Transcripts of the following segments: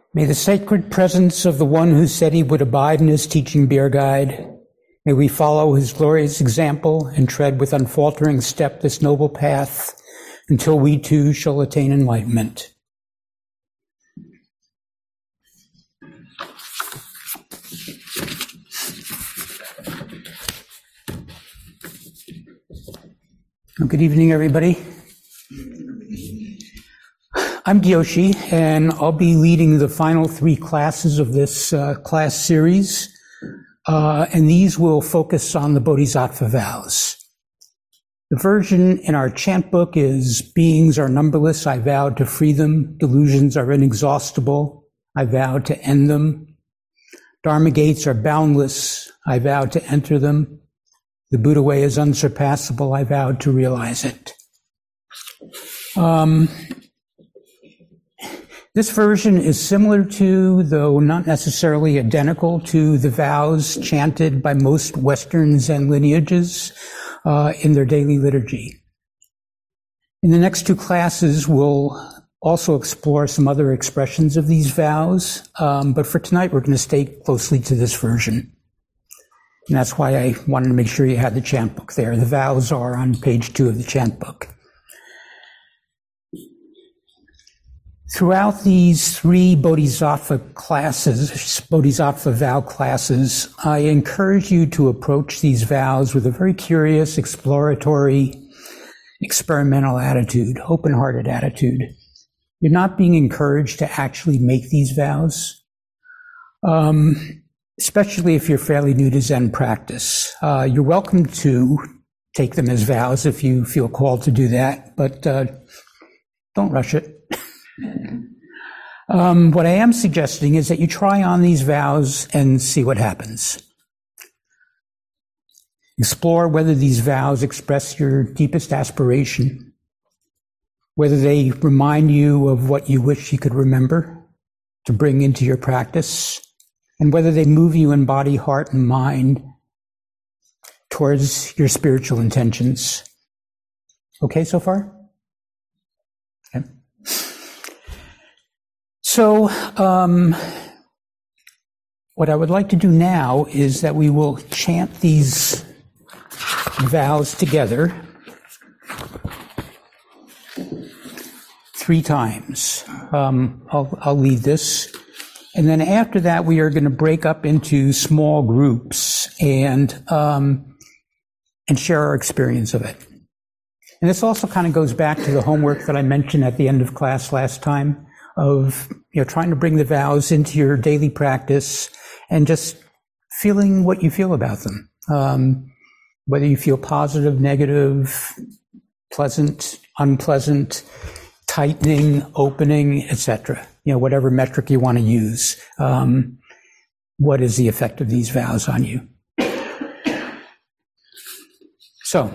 May the sacred presence of the one who said he would abide in his teaching be our guide. May we follow his glorious example and tread with unfaltering step this noble path until we too shall attain enlightenment. Good evening, everybody. I'm Gyoshi, and I'll be leading the final 3 classes of this class series, and these will focus on the Bodhisattva vows. The version in our chant book is, beings are numberless, I vow to free them. Delusions are inexhaustible, I vow to end them. Dharma gates are boundless, I vow to enter them. The Buddha way is unsurpassable, I vow to realize it. This version is similar to, though not necessarily identical to, the vows chanted by most Western Zen lineages in their daily liturgy. In the next 2 classes, we'll also explore some other expressions of these vows, but for tonight, we're going to stay closely to this version. And that's why I wanted to make sure you had the chant book there. The vows are on page 2 of the chant book. Throughout these 3 Bodhisattva vow classes, I encourage you to approach these vows with a very curious, exploratory, experimental attitude, open-hearted attitude. You're not being encouraged to actually make these vows, especially if you're fairly new to Zen practice. You're welcome to take them as vows if you feel called to do that, but don't rush it. What I am suggesting is that you try on these vows and see what happens. Explore whether these vows express your deepest aspiration, whether they remind you of what you wish you could remember to bring into your practice, and whether they move you in body, heart, and mind towards your spiritual intentions. Okay so far? Okay. So, what I would like to do now is that we will chant these vows together 3 times. I'll lead this. And then after that, we are going to break up into small groups and share our experience of it. And this also kind of goes back to the homework that I mentioned at the end of class last time of, trying to bring the vows into your daily practice and just feeling what you feel about them. Whether you feel positive, negative, pleasant, unpleasant, tightening, opening, etc. Whatever metric you want to use. What is the effect of these vows on you? So,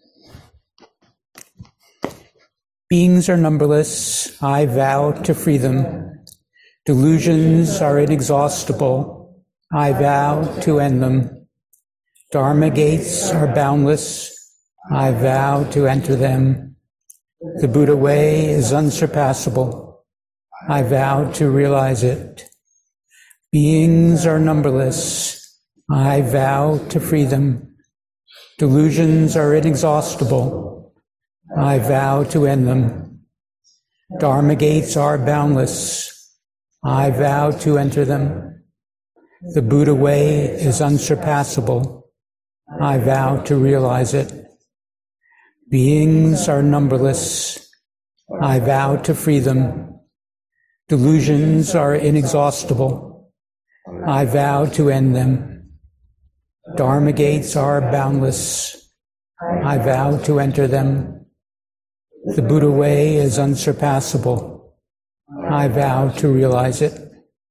beings are numberless, I vow to free them. Delusions are inexhaustible, I vow to end them. Dharma gates are boundless, I vow to enter them. The Buddha way is unsurpassable, I vow to realize it. Beings are numberless, I vow to free them. Delusions are inexhaustible, I vow to end them. Dharma gates are boundless, I vow to enter them. The Buddha way is unsurpassable, I vow to realize it. Beings are numberless, I vow to free them. Delusions are inexhaustible, I vow to end them. Dharma gates are boundless, I vow to enter them. The Buddha way is unsurpassable, I vow to realize it.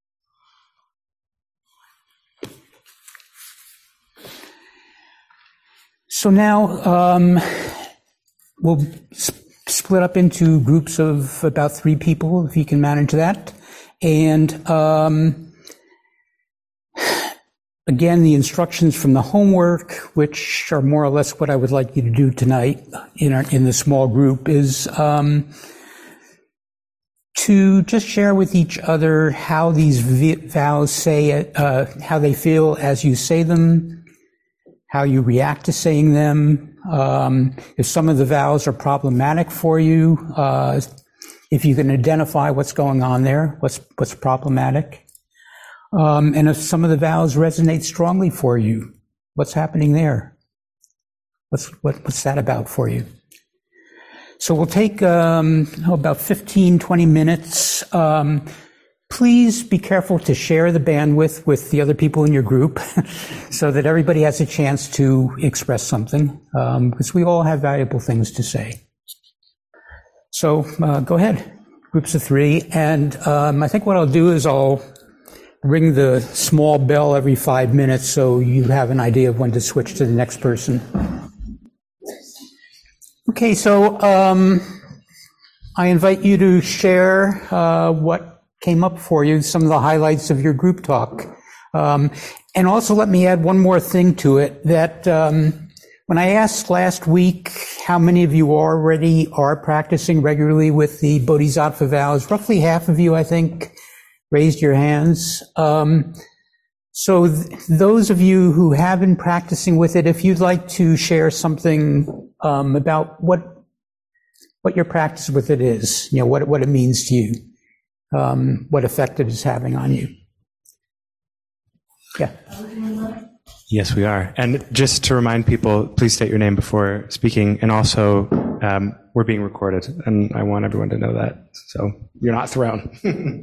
So now we'll split up into groups of about 3 people, if you can manage that. And again, the instructions from the homework, which are more or less what I would like you to do tonight in the small group, is to just share with each other how these vows say, how they feel as you say them, how you react to saying them, if some of the vows are problematic for you, if you can identify what's going on there, what's problematic, and if some of the vows resonate strongly for you, what's happening there? What's that about for you? So we'll take about 15, 20 minutes. Please be careful to share the bandwidth with the other people in your group so that everybody has a chance to express something, because we all have valuable things to say. So go ahead, groups of 3. And I think what I'll do is I'll ring the small bell every 5 minutes so you have an idea of when to switch to the next person. Okay, so I invite you to share what came up for you, some of the highlights of your group talk. And also let me add one more thing to it, that when I asked last week how many of you already are practicing regularly with the Bodhisattva vows, roughly half of you, I think, raised your hands. So those of you who have been practicing with it, if you'd like to share something about what your practice with it is, what it means to you, what effect it is having on you. Yeah. Yes, we are. And just to remind people, please state your name before speaking. And also, we're being recorded, and I want everyone to know that. So you're not thrown.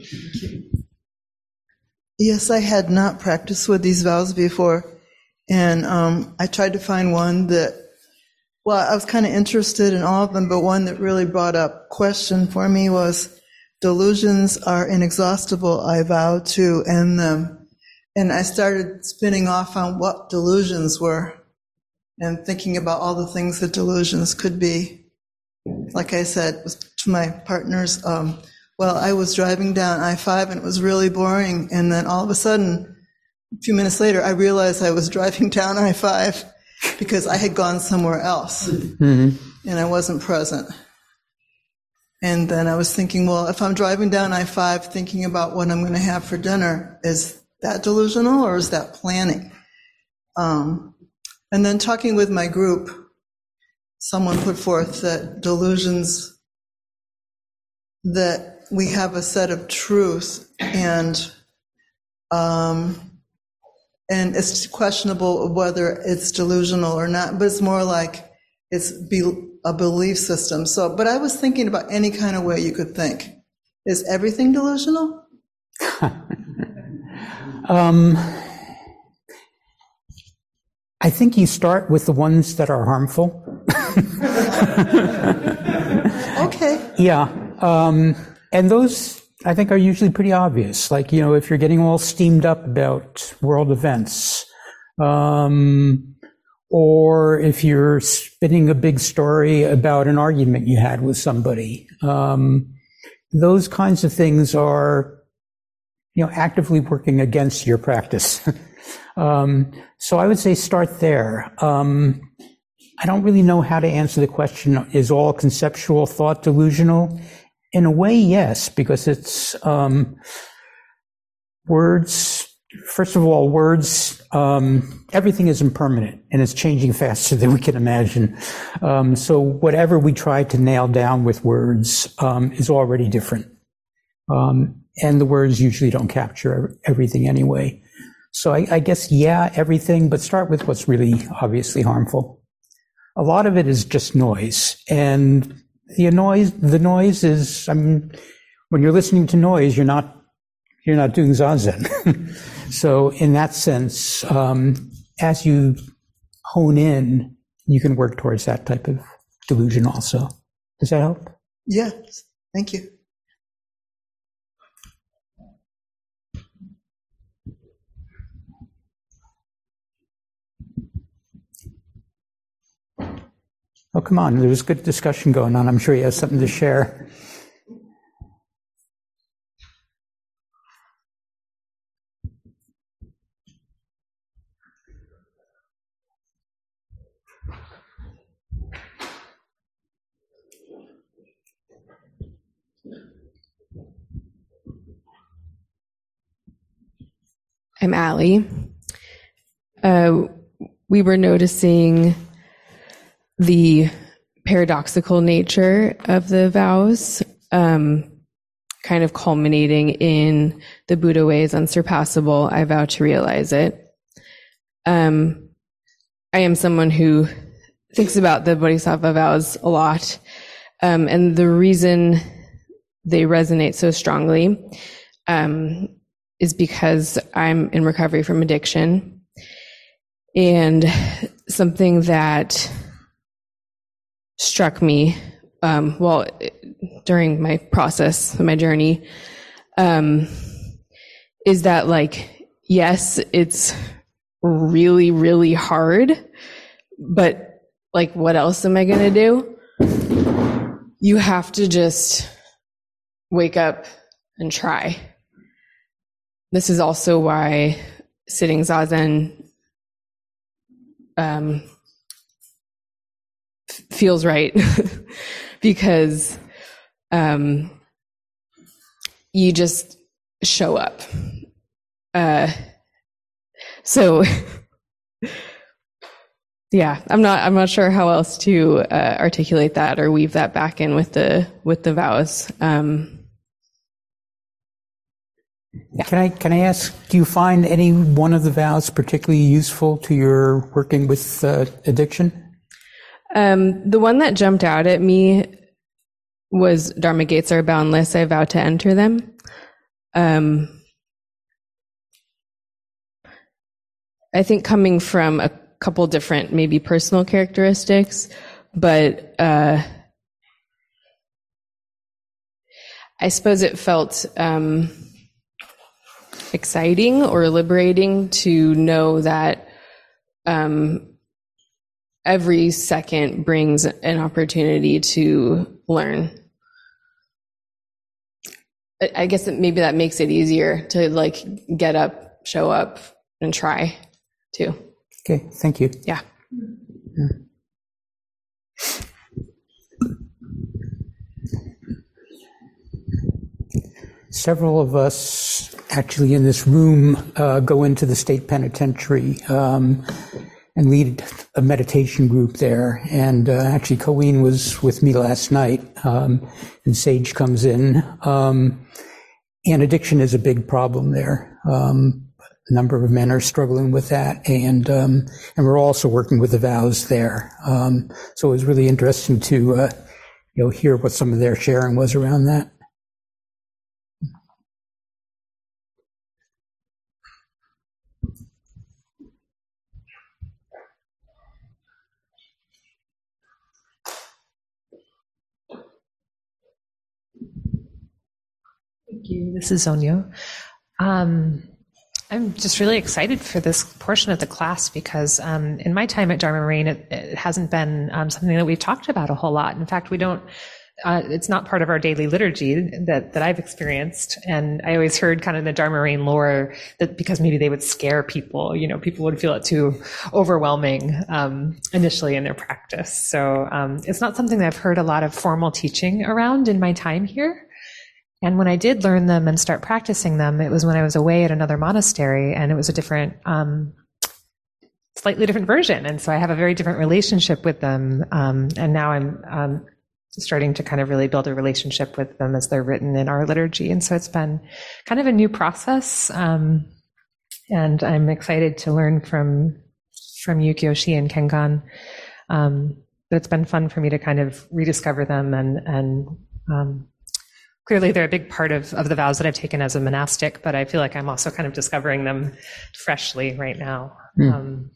Yes, I had not practiced with these vows before, and I tried to find one that, well, I was kind of interested in all of them, but one that really brought up question for me was, delusions are inexhaustible, I vow to end them. And I started spinning off on what delusions were and thinking about all the things that delusions could be. Like I said to my partners, well, I was driving down I-5 and it was really boring. And then all of a sudden, a few minutes later, I realized I was driving down I-5 because I had gone somewhere else and I wasn't present. And then I was thinking, well, if I'm driving down I-5 thinking about what I'm going to have for dinner, is that delusional or is that planning? And then talking with my group, someone put forth that delusions, that we have a set of truth, and it's questionable whether it's delusional or not, but it's more like it's a belief system. So, but I was thinking about any kind of way you could think. Is everything delusional? I think you start with the ones that are harmful. Okay. Yeah. And those, I think, are usually pretty obvious. Like, if you're getting all steamed up about world events, or if you're spinning a big story about an argument you had with somebody, those kinds of things are, actively working against your practice. So I would say start there. I don't really know how to answer the question, is all conceptual thought delusional? In a way, yes, because it's words. First of all, words, everything is impermanent and it's changing faster than we can imagine. So whatever we try to nail down with words is already different. And the words usually don't capture everything anyway. So I guess, yeah, everything, but start with what's really obviously harmful. A lot of it is just noise. And the noise is, when you're listening to noise, you're not doing Zazen. So in that sense, as you hone in, you can work towards that type of delusion also. Does that help? Yes. Thank you. Oh, come on. There's good discussion going on. I'm sure you have something to share. I'm Allie. We were noticing the paradoxical nature of the vows, kind of culminating in the Buddha way is unsurpassable. I vow to realize it. I am someone who thinks about the Bodhisattva vows a lot. And the reason they resonate so strongly is because I'm in recovery from addiction. And something that struck me, during my process, my journey, is that, like, yes, it's really, really hard, but, like, what else am I going to do? You have to just wake up and try. This is also why sitting Zazen feels right, because you just show up. So yeah, I'm not sure how else to articulate that or weave that back in with the vows. Yeah. Can I ask, do you find any one of the vows particularly useful to your working with addiction? The one that jumped out at me was Dharma gates are boundless, I vow to enter them. I think coming from a couple different maybe personal characteristics, but I suppose it felt exciting or liberating to know that every second brings an opportunity to learn. I guess maybe that makes it easier to, like, get up, show up, and try too. Okay, thank you. Yeah. Several of us actually in this room go into the state penitentiary and lead a meditation group there. And actually, Colleen was with me last night, and Sage comes in. And addiction is a big problem there. A number of men are struggling with that, and we're also working with the vows there. So it was really interesting to hear what some of their sharing was around that. Thank you. This is Zonyo. I'm just really excited for this portion of the class because in my time at Dharma Marine, it hasn't been something that we've talked about a whole lot. In fact, we don't. It's not part of our daily liturgy that I've experienced. And I always heard kind of the Dharma Marine lore that because maybe they would scare people, people would feel it too overwhelming initially in their practice. So it's not something that I've heard a lot of formal teaching around in my time here. And when I did learn them and start practicing them, it was when I was away at another monastery, and it was a different, slightly different version. And so I have a very different relationship with them. And now I'm starting to kind of really build a relationship with them as they're written in our liturgy. And so it's been kind of a new process. And I'm excited to learn from Yukioshi and Kengan. But it's been fun for me to kind of rediscover them and clearly, they're a big part of the vows that I've taken as a monastic, but I feel like I'm also kind of discovering them freshly right now. I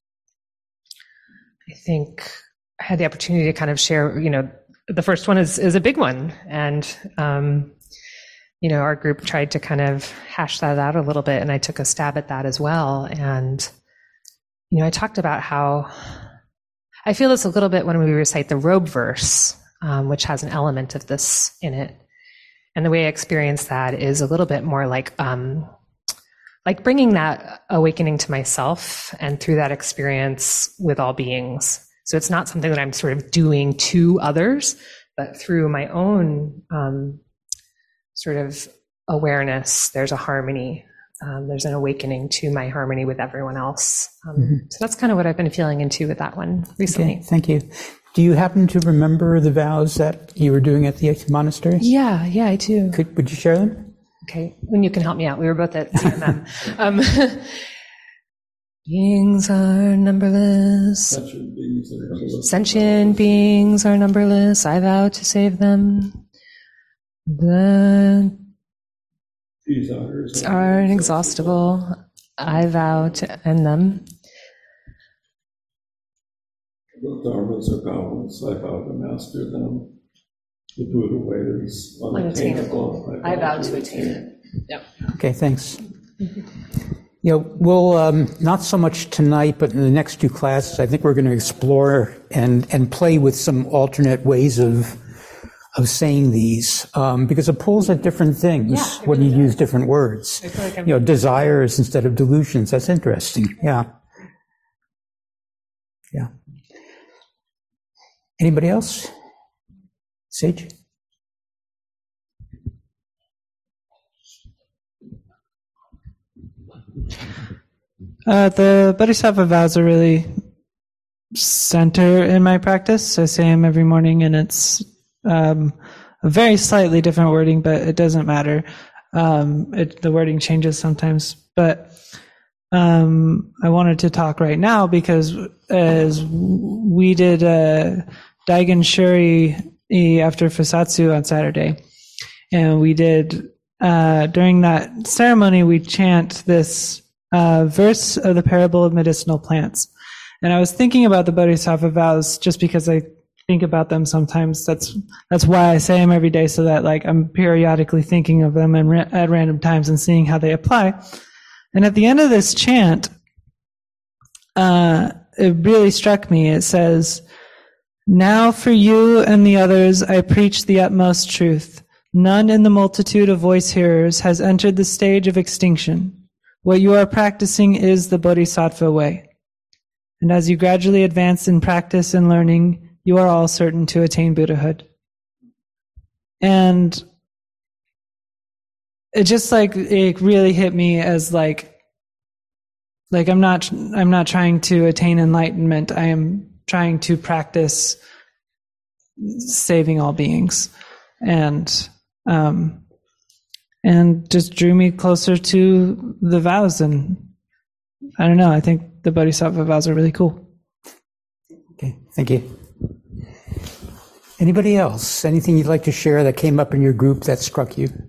think I had the opportunity to kind of share, the first one is a big one. And, our group tried to kind of hash that out a little bit, and I took a stab at that as well. And, I talked about how I feel this a little bit when we recite the robe verse, which has an element of this in it. And the way I experience that is a little bit more like bringing that awakening to myself and through that experience with all beings. So it's not something that I'm sort of doing to others, but through my own sort of awareness, there's a harmony there's an awakening to my harmony with everyone else. So that's kind of what I've been feeling into with that one recently. Okay, thank you. Do you happen to remember the vows that you were doing at the monastery? Yeah, I do. Would you share them? Okay, and you can help me out. We were both at CMM. Beings are numberless. Sentient beings are numberless. I vow to save them. The are inexhaustible. I vow to end them. The dharmas are boundless. I vow to master them. The Buddha way is unattainable. I vow to attain it. Yep. Okay, thanks. We'll not so much tonight, but in the next two classes, I think we're going to explore and play with some alternate ways of saying these, because it pulls at different things when you use different words. I feel like desires instead of delusions. That's interesting. Yeah. Anybody else? Sage? The Bodhisattva vows are really center in my practice. I say them every morning, and it's a very slightly different wording, but it doesn't matter. The wording changes sometimes. But I wanted to talk right now because as we did Daigen Shuri after Fusatsu on Saturday, and we did during that ceremony we chant this verse of the parable of medicinal plants. And I was thinking about the Bodhisattva vows just because I think about them sometimes. That's why I say them every day, so that I'm periodically thinking of them and at random times and seeing how they apply. And at the end of this chant, it really struck me. It says, "Now for you and the others I preach the utmost truth. None in the multitude of voice hearers has entered the stage of extinction. What you are practicing is the Bodhisattva way. And as you gradually advance in practice and learning, you are all certain to attain Buddhahood." And it just it really hit me as I'm not trying to attain enlightenment. I am trying to practice saving all beings, and just drew me closer to the vows. And I don't know, I think the Bodhisattva vows are really cool. Okay, thank you. Anybody else? Anything you'd like to share that came up in your group that struck you?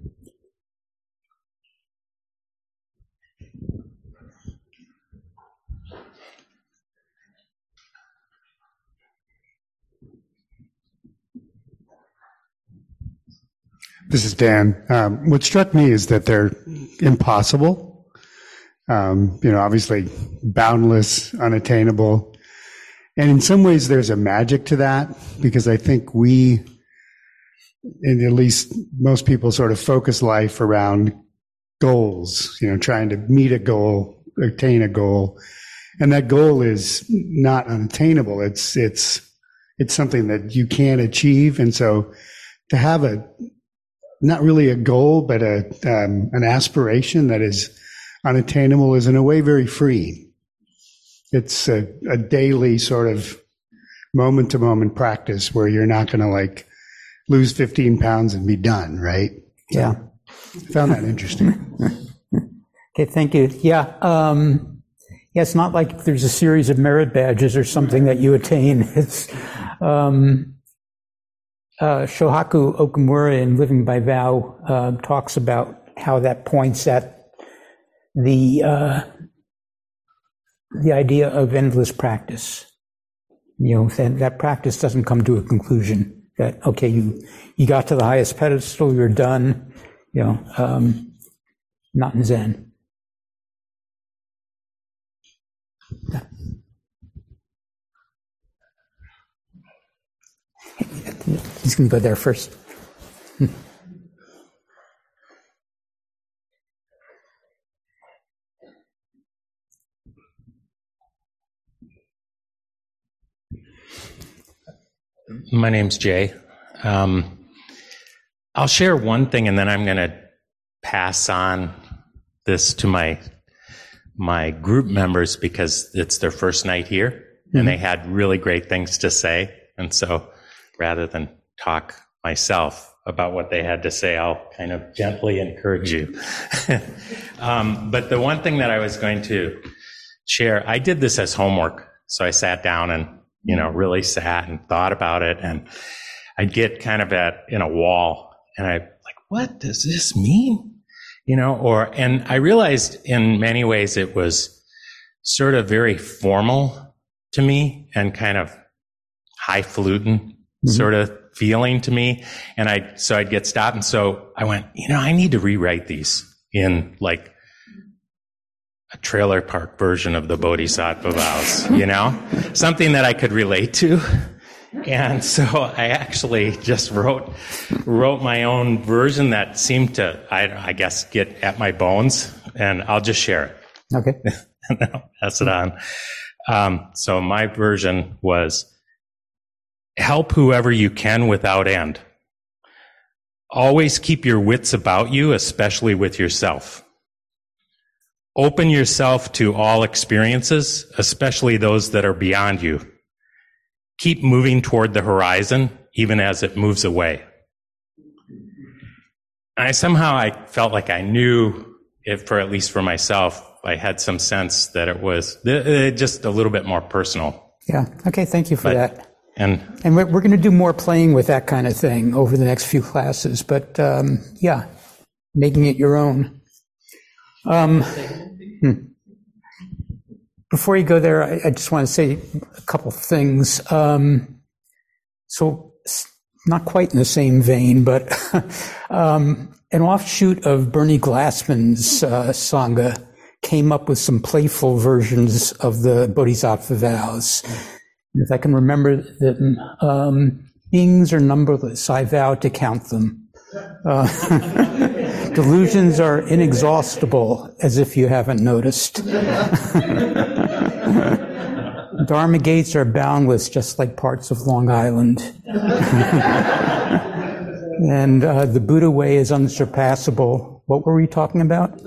This is Dan. What struck me is that they're impossible. Obviously boundless, unattainable. And in some ways there's a magic to that, because I think we, and at least most people, sort of focus life around goals, trying to meet a goal, attain a goal. And that goal is not unattainable. It's something that you can't achieve. And so to have not really a goal, but an aspiration that is unattainable is in a way very free. It's a daily sort of moment-to-moment practice where you're not going to lose 15 pounds and be done, right? Yeah. I found that interesting. Okay, thank you. Yeah. It's not like there's a series of merit badges or something that you attain. It's Shohaku Okumura in Living by Vow talks about how that points at the idea of endless practice. That practice doesn't come to a conclusion. That, okay, you got to the highest pedestal, you're done. Not in Zen. Yeah. He's going to go there first. My name's Jay. I'll share one thing and then I'm going to pass on this to my group members because it's their first night here, and they had really great things to say. And so rather than talk myself about what they had to say, I'll kind of gently encourage you. But the one thing that I was going to share, I did this as homework. So I sat down and, really sat and thought about it. And I'd get kind of in a wall, and I like, what does this mean? And I realized in many ways it was sort of very formal to me and kind of highfalutin sort of feeling to me. And so I'd get stopped. And so I went, I need to rewrite these in like a trailer park version of the Bodhisattva vows, something that I could relate to. And so I actually just wrote my own version that seemed to, I guess, get at my bones, and I'll just share it. Okay. And then I'll pass it on. So my version was, help whoever you can without end. Always keep your wits about you, especially with yourself. Open yourself to all experiences, especially those that are beyond you. Keep moving toward the horizon, even as it moves away. I felt like I knew, at least for myself, I had some sense that it was just a little bit more personal. Yeah. Okay. Thank you for that. And we're going to do more playing with that kind of thing over the next few classes. But making it your own. Before you go there, I just want to say a couple things. So, not quite in the same vein, but an offshoot of Bernie Glassman's Sangha came up with some playful versions of the Bodhisattva vows. And if I can remember them, beings are numberless, I vow to count them. Delusions are inexhaustible, as if you haven't noticed. Dharma gates are boundless, just like parts of Long Island. And the Buddha way is unsurpassable. What were we talking about?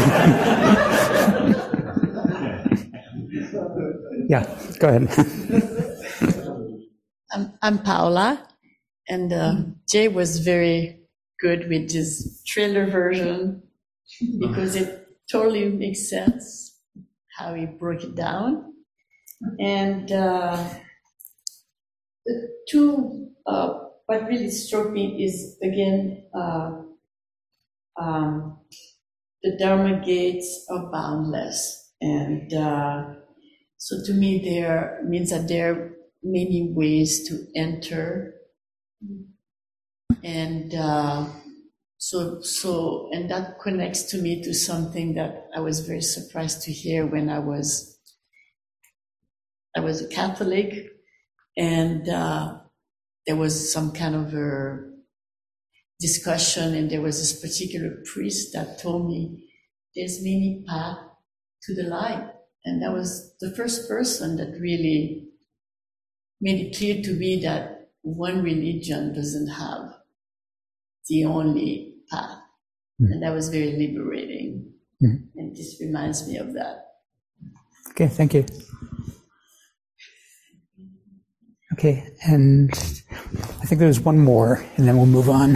Yeah, go ahead. I'm Paula, and Jay was very good with his trailer version because it totally makes sense how he broke it down. And the two, what really struck me is, again, the Dharma gates are boundless. And so to me, there means that there are many ways to enter. And so that connects to me to something that I was very surprised to hear when I was a Catholic, and there was some kind of a discussion, and there was this particular priest that told me there's many paths to the light, and that was the first person that really made it clear to me that one religion doesn't have the only path. And that was very liberating. And this reminds me of that. Okay, thank you. Okay, and I think there's one more, and then we'll move on.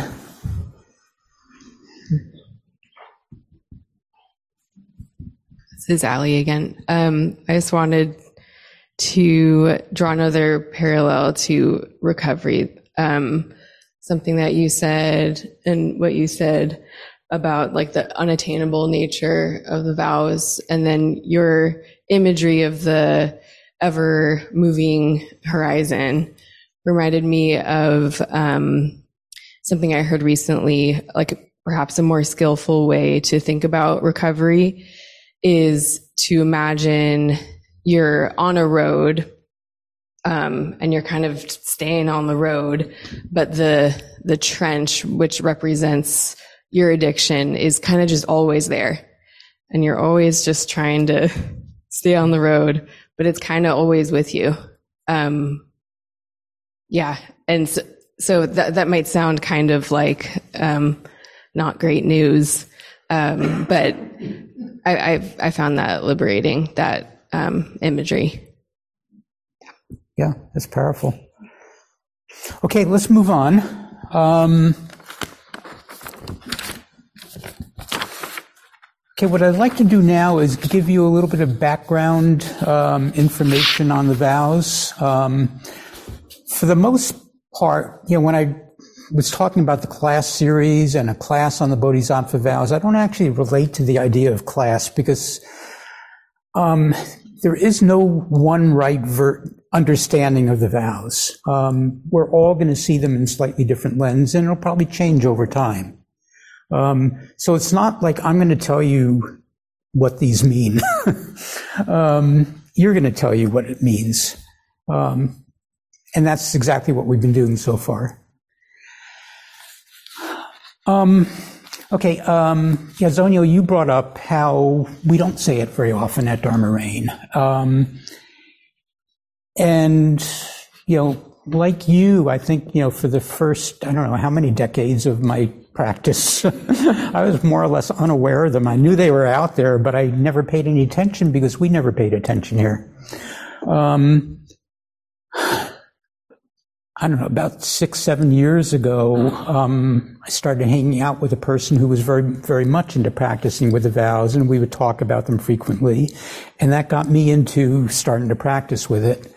This is Allie again. I just wanted to draw another parallel to recovery. Something that you said and what you said about like the unattainable nature of the vows, and then your imagery of the ever moving horizon reminded me of something I heard recently, like perhaps a more skillful way to think about recovery is to imagine you're on a road, and you're kind of staying on the road, but the trench, which represents your addiction, is kind of just always there. And you're always just trying to stay on the road, but it's kind of always with you. Yeah. And so that might sound kind of like, not great news. But I found that liberating, that imagery. Yeah, that's powerful. Okay, let's move on. Okay, what I'd like to do now is give you a little bit of background information on the vows. For the most part, when I was talking about the class series and a class on the Bodhisattva vows, I don't actually relate to the idea of class because there is no one right understanding of the vows. We're all going to see them in slightly different lens, and it'll probably change over time. So it's not like I'm going to tell you what these mean. You're going to tell you what it means. And that's exactly what we've been doing so far. Zonyo, you brought up how we don't say it very often at Dharma Rain. And, like you, I think, for the first, I don't know how many decades of my practice, I was more or less unaware of them. I knew they were out there, but I never paid any attention because we never paid attention here. I don't know, about 6-7 years ago, I started hanging out with a person who was very, very much into practicing with the vows, and we would talk about them frequently. And that got me into starting to practice with it.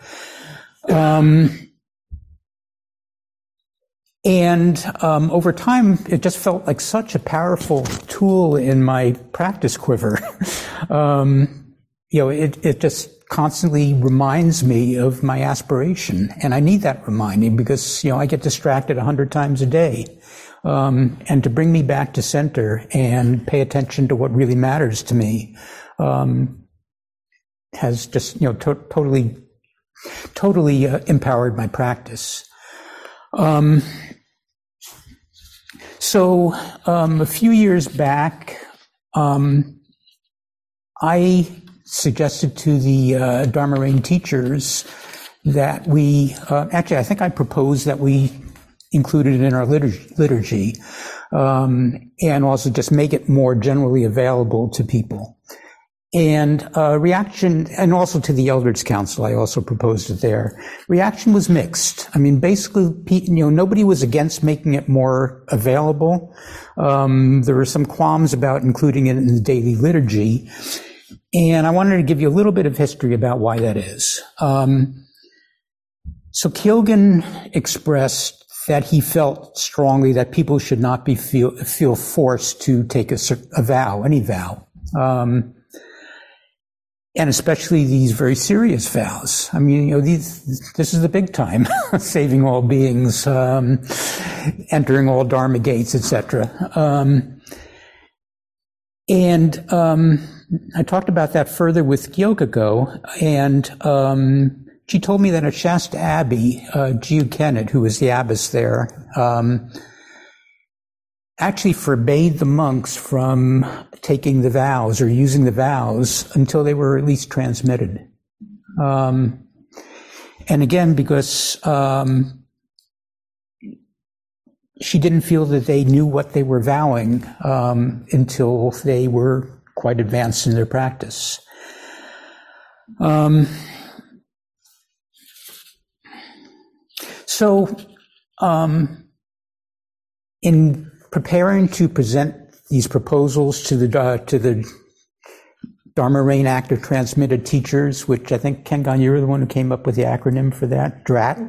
Over time, it just felt like such a powerful tool in my practice quiver. It just constantly reminds me of my aspiration. And I need that reminding because, I get distracted 100 times a day. And to bring me back to center and pay attention to what really matters to me, has just, totally empowered my practice. So a few years back, I suggested to the Dharma Rain teachers that we, I think I proposed that we include it in our liturgy, and also just make it more generally available to people. And reaction, and also to the Elders Council, I also proposed it there. Reaction was mixed. I mean, basically, nobody was against making it more available. There were some qualms about including it in the daily liturgy. And I wanted to give you a little bit of history about why that is. So Kyogen expressed that he felt strongly that people should not feel forced to take a vow, any vow. And especially these very serious vows. I mean, this is the big time, saving all beings, entering all Dharma gates, etc. I talked about that further with Gyokko, and she told me that at Shasta Abbey, Jiu Kennett, who was the abbess there, actually forbade the monks from taking the vows or using the vows until they were at least transmitted. And again, because she didn't feel that they knew what they were vowing until they were quite advanced in their practice. In preparing to present these proposals to the Dharma Rain Active Transmitted Teachers, which I think, Kengan, you were the one who came up with the acronym for that, DRAT.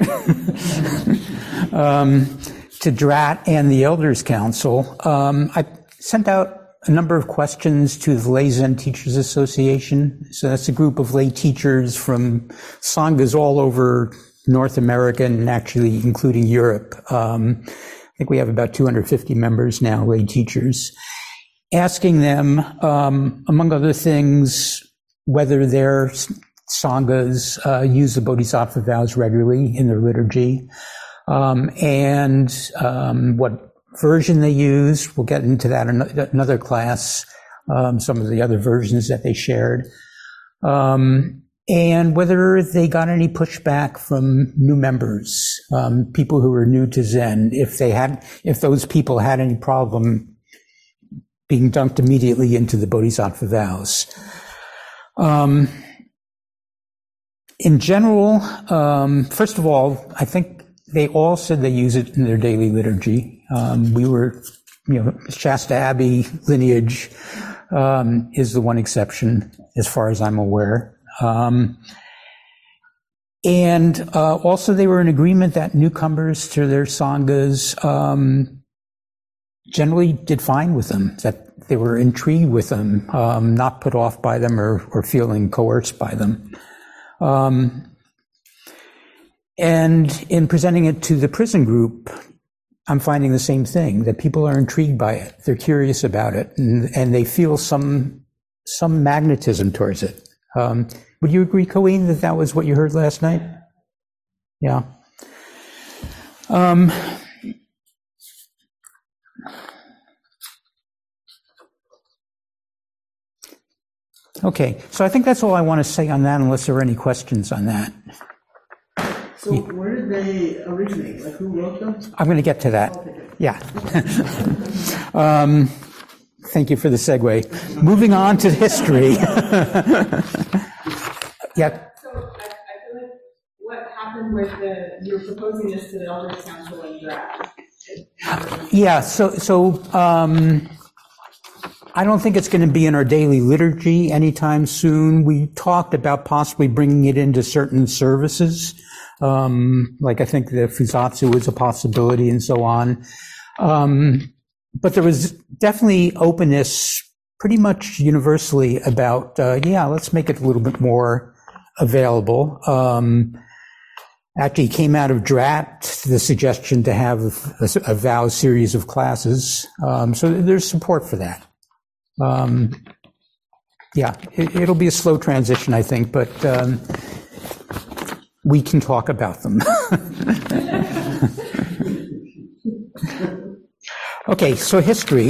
To DRAT and the Elders Council, I sent out a number of questions to the Lay Zen Teachers Association. So that's a group of lay teachers from sanghas all over North America and actually including Europe. I think we have about 250 members now, lay teachers, asking them, among other things, whether their sanghas use the Bodhisattva vows regularly in their liturgy, and what version they use. We'll get into that in another class, some of the other versions that they shared. And whether they got any pushback from new members, people who were new to Zen, if those people had any problem being dumped immediately into the Bodhisattva vows. In general, first of all, I think they all said they use it in their daily liturgy. We were, Shasta Abbey lineage is the one exception, as far as I'm aware. And also they were in agreement that newcomers to their sanghas generally did fine with them, that they were intrigued with them, not put off by them or feeling coerced by them. And in presenting it to the prison group, I'm finding the same thing, that people are intrigued by it. They're curious about it, and they feel some magnetism towards it. Would you agree, Colleen, that was what you heard last night? Yeah. Okay, so I think that's all I want to say on that, unless there are any questions on that. So where did they originate? Like, who wrote them? I'm going to get to that. Yeah. Thank you for the segue. Moving on to history. Yeah. So I feel like what happened with you're proposing this to the Elders Council in draft. Yeah, so I don't think it's going to be in our daily liturgy anytime soon. We talked about possibly bringing it into certain services. Like I think the Fusatsu was a possibility and so on. But there was definitely openness pretty much universally about, let's make it a little bit more available. Actually came out of DRAT, the suggestion to have a vow series of classes. So there's support for that. It'll be a slow transition, I think, but we can talk about them. Okay, so history.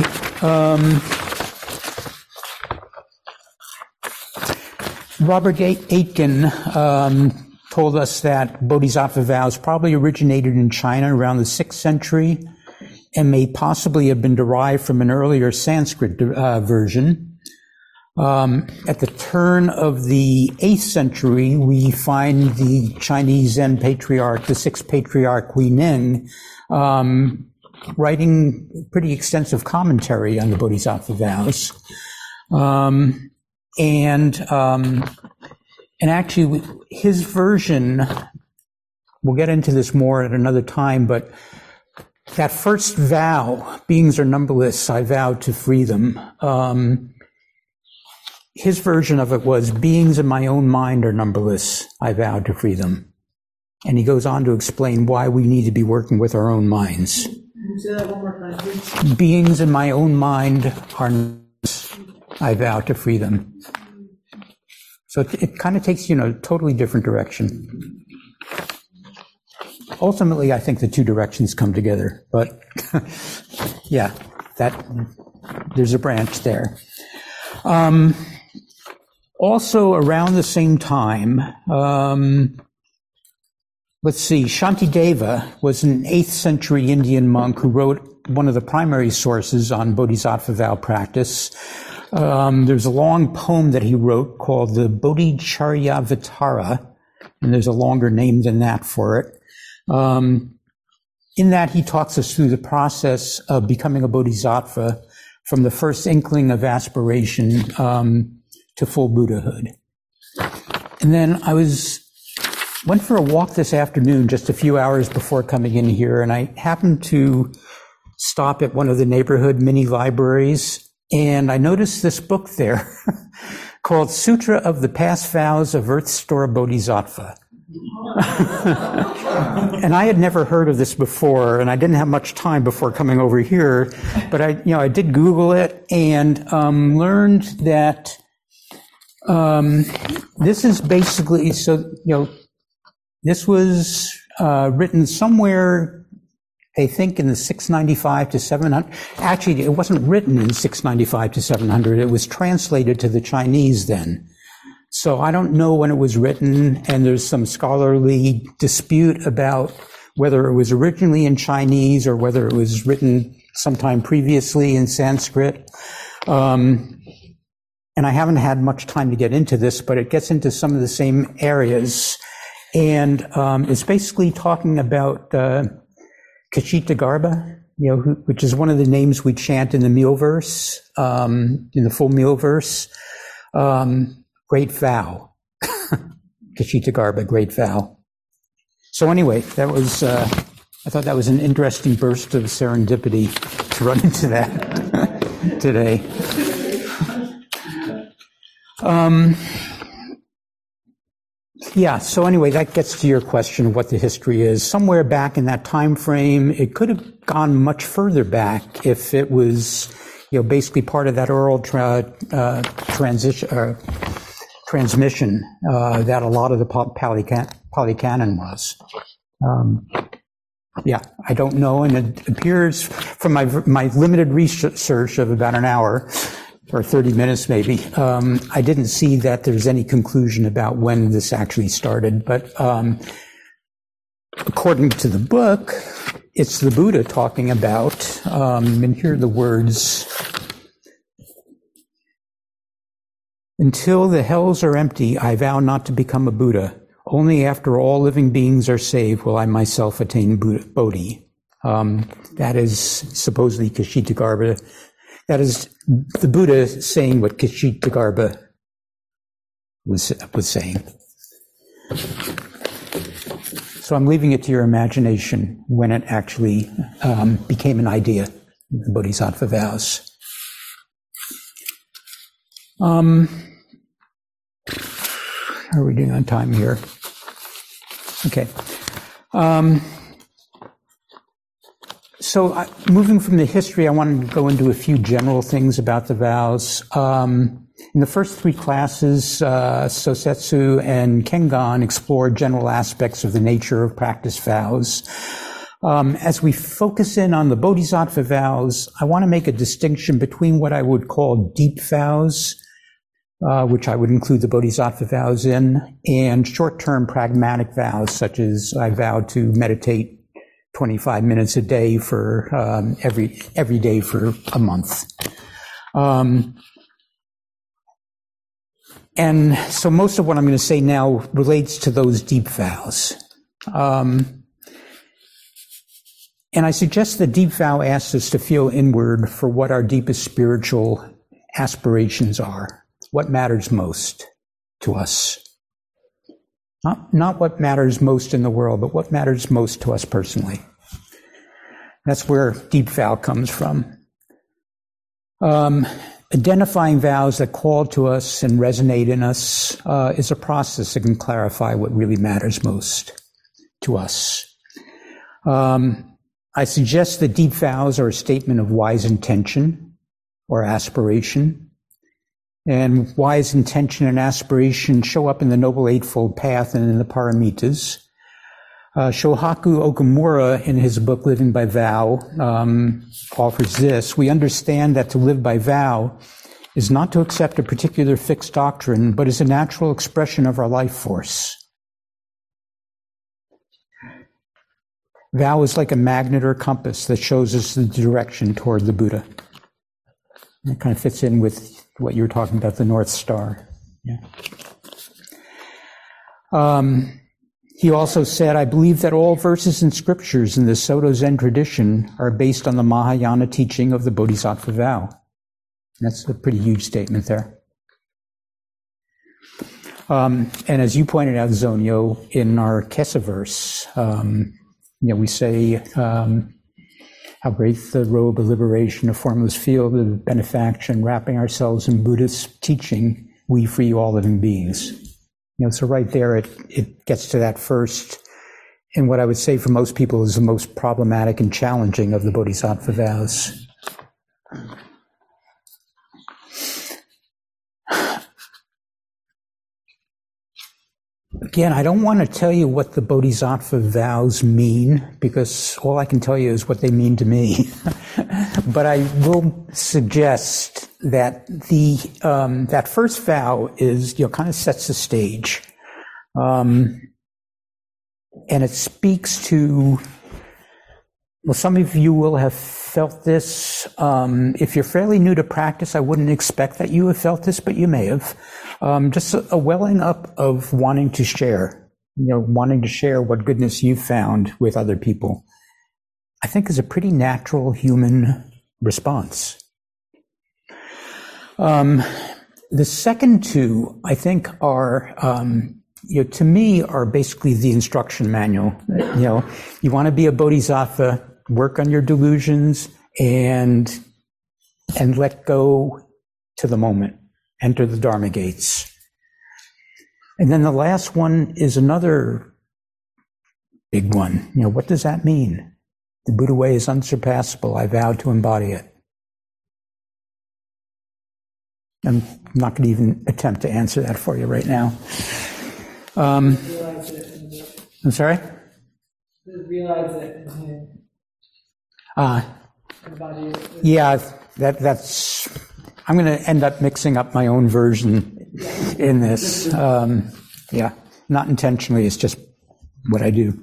Robert Aitken told us that Bodhisattva vows probably originated in China around the 6th century and may possibly have been derived from an earlier Sanskrit version. At the turn of the 8th century, we find the Chinese Zen patriarch, the 6th patriarch Hui Ning, writing pretty extensive commentary on the Bodhisattva vows. And actually, his version, we'll get into this more at another time, but that first vow, beings are numberless, I vow to free them. His version of it was, beings in my own mind are numberless, I vow to free them. And he goes on to explain why we need to be working with our own minds. Can you say that one more time, please? Beings in my own mind are numberless, I vow to free them. So it kind of takes you in a totally different direction. Ultimately, I think the two directions come together, but there's a branch there. Also around the same time, Shantideva was an 8th century Indian monk who wrote one of the primary sources on Bodhisattva vow practice. There's a long poem that he wrote called the Bodhicharyavatara, and there's a longer name than that for it. In that, he talks us through the process of becoming a bodhisattva from the first inkling of aspiration to full Buddhahood. And then I went for a walk this afternoon, just a few hours before coming in here, and I happened to stop at one of the neighborhood mini libraries, and I noticed this book there called Sutra of the Past Vows of Earth Store Bodhisattva. And I had never heard of this before, and I didn't have much time before coming over here, but I did Google it and learned that this is basically, this was written somewhere, I think, in the 695 to 700. Actually, it wasn't written in 695 to 700. It was translated to the Chinese then. So I don't know when it was written, and there's some scholarly dispute about whether it was originally in Chinese or whether it was written sometime previously in Sanskrit. And I haven't had much time to get into this, but it gets into some of the same areas. And it's basically talking about Kshitagarbha, which is one of the names we chant in the meal verse, in the full meal verse. Great vow. Kshitagarbha, great vow. So anyway, that was, I thought that was an interesting burst of serendipity to run into that today. So anyway, that gets to your question of what the history is. Somewhere back in that time frame, it could have gone much further back if it was, basically part of that oral transmission that a lot of the Pali Canon was. I don't know, and it appears from my limited research of about an hour, or 30 minutes maybe, I didn't see that there's any conclusion about when this actually started. But according to the book, it's the Buddha talking about, and here are the words: "Until the hells are empty, I vow not to become a Buddha. Only after all living beings are saved will I myself attain Bodhi." That is supposedly Kshitagarbha. That is the Buddha saying what Kshitagarbha was saying. So I'm leaving it to your imagination when it actually became an idea, the Bodhisattva vows. How are we doing on time here? Okay. So moving from the history, I wanted to go into a few general things about the vows. In the first three classes, Sosetsu and Kengan explored general aspects of the nature of practice vows. As we focus in on the Bodhisattva vows, I want to make a distinction between what I would call deep vows, which I would include the Bodhisattva vows in, and short-term pragmatic vows, such as I vow to meditate 25 minutes a day for every day for a month. And so most of what I'm going to say now relates to those deep vows. And I suggest the deep vow asks us to feel inward for what our deepest spiritual aspirations are, what matters most to us. Not what matters most in the world, but what matters most to us personally. That's where deep vow comes from. Identifying vows that call to us and resonate in us is a process that can clarify what really matters most to us. I suggest that deep vows are a statement of wise intention or aspiration. And wise intention and aspiration show up in the Noble Eightfold Path and in the Paramitas. Shohaku Okumura, in his book Living by Vow, offers this: we understand that to live by vow is not to accept a particular fixed doctrine, but is a natural expression of our life force. Vow is like a magnet or compass that shows us the direction toward the Buddha. And it kind of fits in with what you were talking about, the North Star. Yeah. He also said, I believe that all verses and scriptures in the Soto Zen tradition are based on the Mahayana teaching of the Bodhisattva vow. That's a pretty huge statement there. And as you pointed out, Zonyo, in our Kesa verse, we say, how great the robe of liberation, a formless field of benefaction, wrapping ourselves in Buddhist teaching, we free all living beings. So right there, it gets to that first, and what I would say for most people is the most problematic and challenging of the Bodhisattva vows. Again, I don't want to tell you what the Bodhisattva vows mean, because all I can tell you is what they mean to me. But I will suggest that that first vow is, kind of sets the stage. And it speaks to Well, some of you will have felt this. If you're fairly new to practice, I wouldn't expect that you have felt this, but you may have. Just a welling up of wanting to share, wanting to share what goodness you've found with other people, I think is a pretty natural human response. The second two, I think, are, to me, are basically the instruction manual. You want to be a bodhisattva, work on your delusions, and let go to the moment. Enter the Dharma gates. And then the last one is another big one. What does that mean? The Buddha way is unsurpassable. I vow to embody it. I'm not going to even attempt to answer that for you right now. I'm sorry? Realize it. Yeah, that's. I'm going to end up mixing up my own version in this. Yeah, not intentionally. It's just what I do.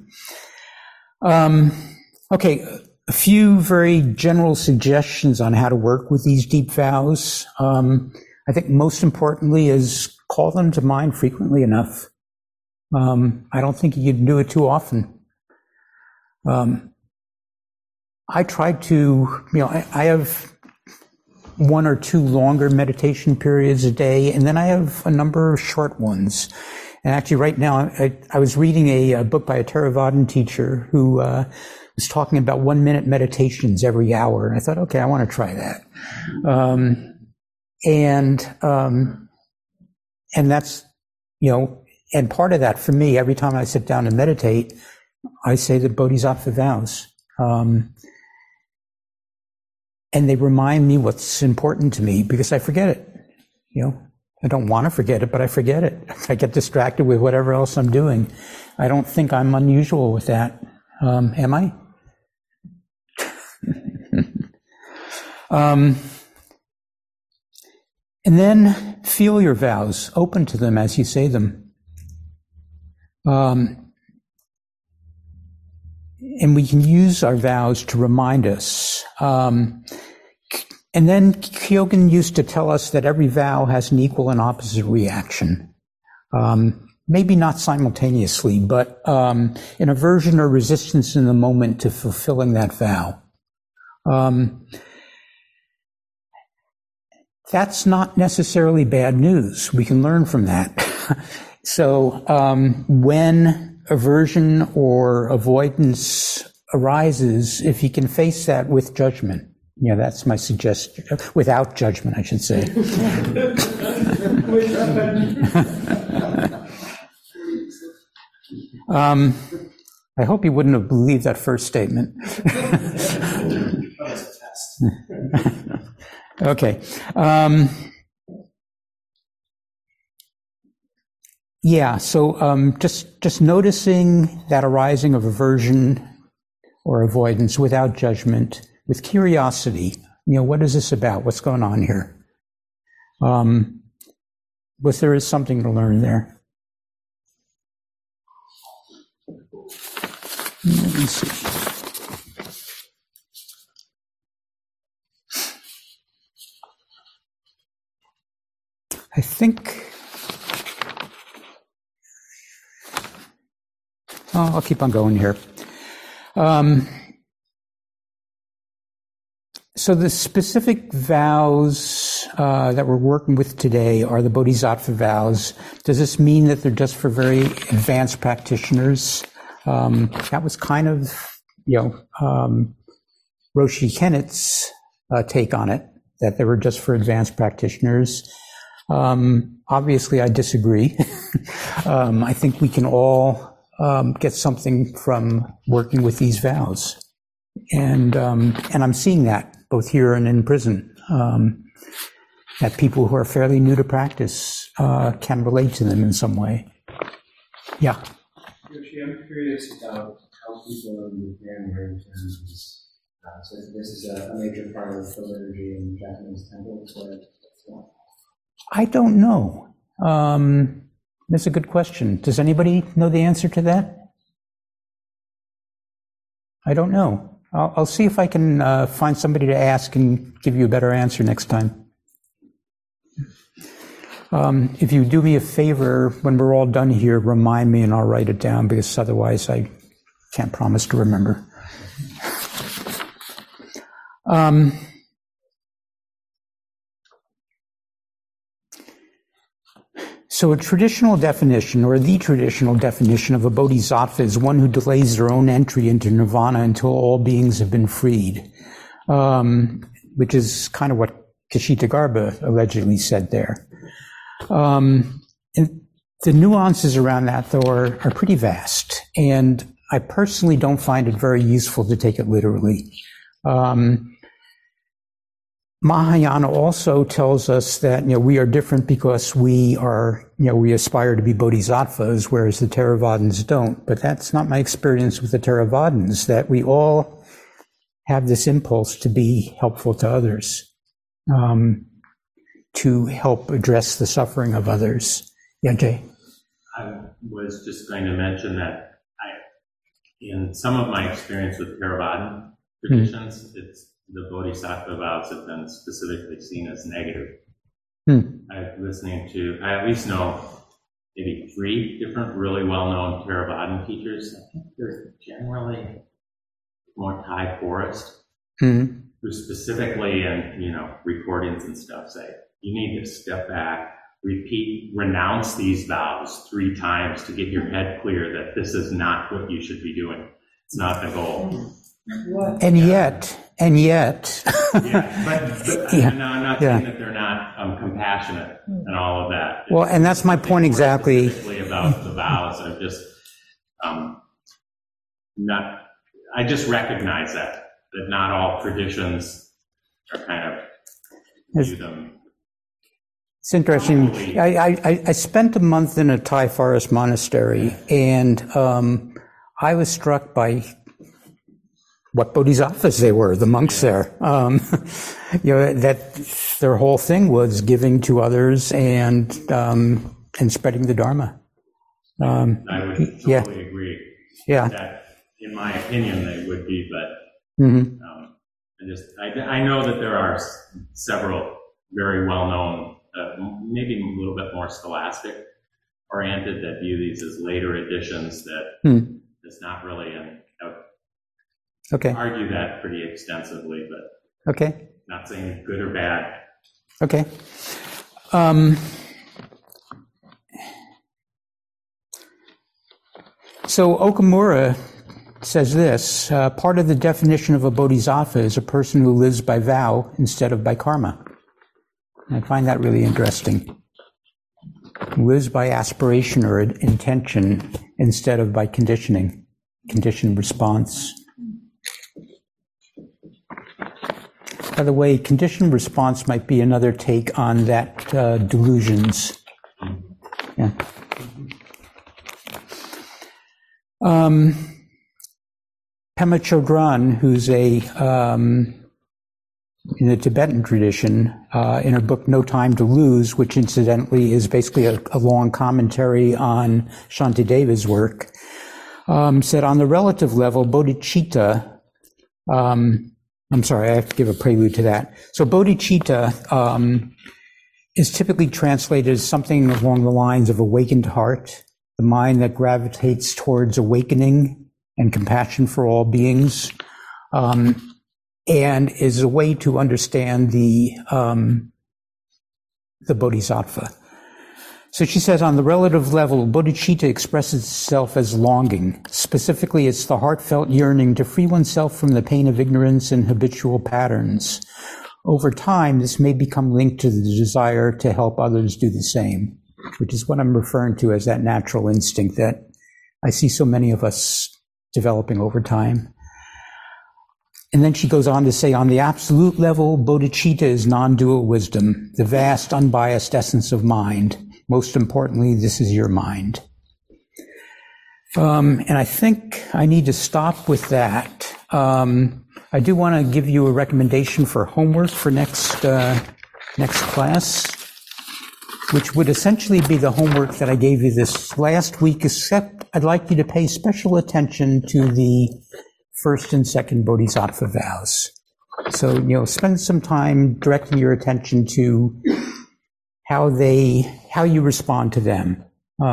Okay, a few very general suggestions on how to work with these deep vows. I think most importantly is call them to mind frequently enough. I don't think you can do it too often. I try to, I have 1 or 2 longer meditation periods a day, and then I have a number of short ones. And actually right now, I was reading a book by a Theravadan teacher who was talking about 1-minute meditations every hour. And I thought, okay, I want to try that. And that's, and part of that for me, every time I sit down and meditate, I say the Bodhisattva vows. And they remind me what's important to me because I forget it. I don't want to forget it, but I forget it. I get distracted with whatever else I'm doing. I don't think I'm unusual with that. Am I? And then feel your vows, open to them as you say them. And we can use our vows to remind us. And then Kyogen used to tell us that every vow has an equal and opposite reaction. Maybe not simultaneously, but an aversion or resistance in the moment to fulfilling that vow. That's not necessarily bad news. We can learn from that. So when aversion or avoidance arises, if you can face that with judgment, that's my suggestion. Without judgment, I should say. I hope you wouldn't have believed that first statement. Okay. So just noticing that arising of aversion or avoidance without judgment, with curiosity. What is this about? What's going on here? There is something to learn there. Let me see. I think I'll keep on going here. So the specific vows that we're working with today are the Bodhisattva vows. Does this mean that they're just for very advanced practitioners? That was kind of, Roshi Kennett's take on it, that they were just for advanced practitioners. Obviously, I disagree. I think we can all get something from working with these vows. And I'm seeing that both here and in prison, that people who are fairly new to practice can relate to them in some way. Yeah. Yoshi, I'm curious about how people understand inheritance. So this is a major part of the liturgy in Japanese temples. I don't know. That's a good question. Does anybody know the answer to that? I don't know. I'll see if I can find somebody to ask and give you a better answer next time. If you do me a favor, when we're all done here, remind me and I'll write it down, because otherwise I can't promise to remember. So a traditional definition, or the traditional definition of a bodhisattva, is one who delays their own entry into nirvana until all beings have been freed, which is kind of what Kshitigarbha allegedly said there. And the nuances around that, though, are pretty vast, and I personally don't find it very useful to take it literally. Mahayana also tells us that, we are different because we aspire to be bodhisattvas, whereas the Theravadins don't. But that's not my experience with the Theravadins, that we all have this impulse to be helpful to others, to help address the suffering of others. Yeah, Jay? I was just going to mention that in some of my experience with Theravada traditions, the bodhisattva vows have been specifically seen as negative. I at least know maybe 3 different really well-known Theravadan teachers. I think they're generally more Thai Forest, who specifically in recordings and stuff say, you need to step back, renounce these vows 3 times to get your head clear that this is not what you should be doing. It's not the goal. And yet. Yeah, but I'm not saying that they're not compassionate and all of that. Well, and that's my point exactly. Specifically about the vows, I'm just I just recognize that not all traditions are kind of view them. It's interesting. I spent a month in a Thai forest monastery, and I was struck by what bodhisattvas they were, the monks there. That their whole thing was giving to others and spreading the Dharma. I would totally agree. Yeah. That, in my opinion, they would be, but I know that there are several very well-known, maybe a little bit more scholastic oriented, that view these as later additions that is not really argue that pretty extensively, but not saying good or bad. Okay. So Okamura says this, part of the definition of a bodhisattva is a person who lives by vow instead of by karma. I find that really interesting. Who lives by aspiration or intention instead of by conditioned response. By the way, conditioned response might be another take on that delusions. Yeah. Pema Chodron, who's in the Tibetan tradition, in her book No Time to Lose, which incidentally is basically a long commentary on Shantideva's work, said on the relative level, bodhicitta, I'm sorry, I have to give a prelude to that. So bodhicitta is typically translated as something along the lines of awakened heart, the mind that gravitates towards awakening and compassion for all beings, and is a way to understand the bodhisattva. So she says, on the relative level, bodhicitta expresses itself as longing. Specifically, it's the heartfelt yearning to free oneself from the pain of ignorance and habitual patterns. Over time, this may become linked to the desire to help others do the same, which is what I'm referring to as that natural instinct that I see so many of us developing over time. And then she goes on to say, on the absolute level, bodhicitta is non-dual wisdom, the vast, unbiased essence of mind. Most importantly, this is your mind. And I think I need to stop with that. I do want to give you a recommendation for homework for next class, which would essentially be the homework that I gave you this last week, except I'd like you to pay special attention to the first and second Bodhisattva vows. So, spend some time directing your attention to how you respond to them,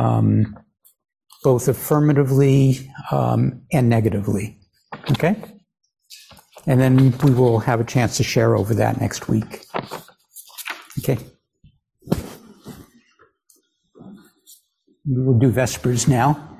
both affirmatively and negatively. Okay? And then we will have a chance to share over that next week. Okay. We will do Vespers now.